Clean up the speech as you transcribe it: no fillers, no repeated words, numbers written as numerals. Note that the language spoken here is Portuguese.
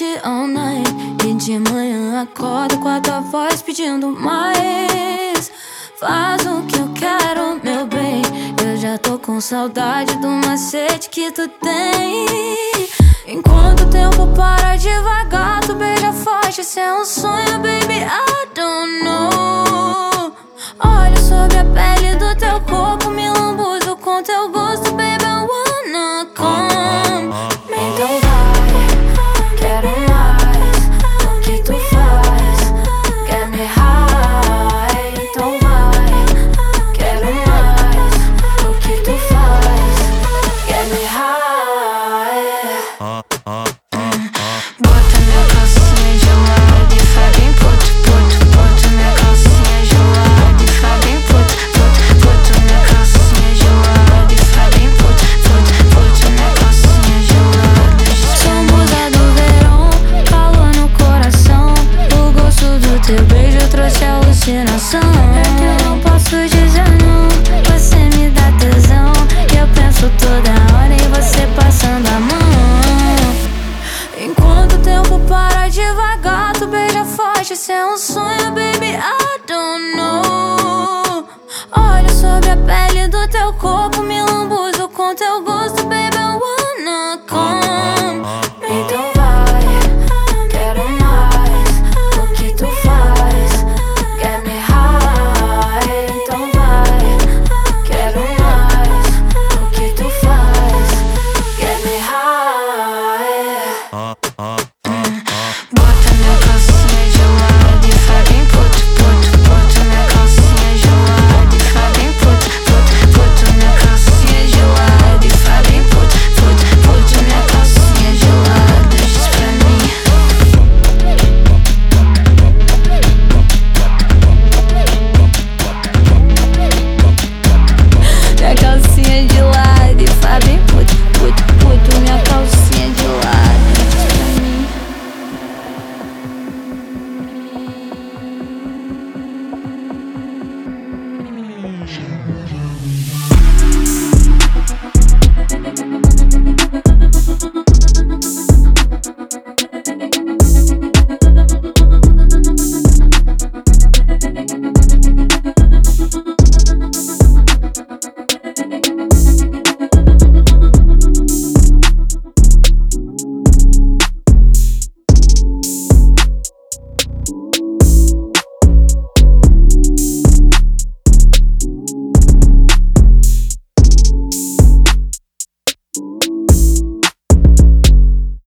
all night. E de manhã acordo com a tua voz pedindo mais. Faz o que eu quero, meu bem. Eu já tô com saudade do macete que tu tem. Enquanto o tempo para devagar, tu beija forte, isso é um sonho, baby, I don't know. Olho sobre a pele do teu corpo, me lambuzo com teu gosto, baby, I wanna come. Então vai, quero mais. O que tu faz, quer me high. Então vai, quero mais. O que tu faz, quer me high. Bota minha calcinha gelada e faz bem puto, puto. Bota minha calcinha gelada e faz bem puto, puto. Bota minha calcinha gelada e faz bem puto, puto. Bota minha calcinha gelada. Sou musa do verão, calor no coração. O gosto do teu beijo trouxe alucinação. É que eu não posso dizer não, você me dá tesão. E eu penso toda hora em você passando a mão. Enquanto o tempo para devagar, tu beija forte, isso é um sonho, baby, I don't know. Olho sobre a pele do teu corpo, me lambuzo com teu gosto, baby, I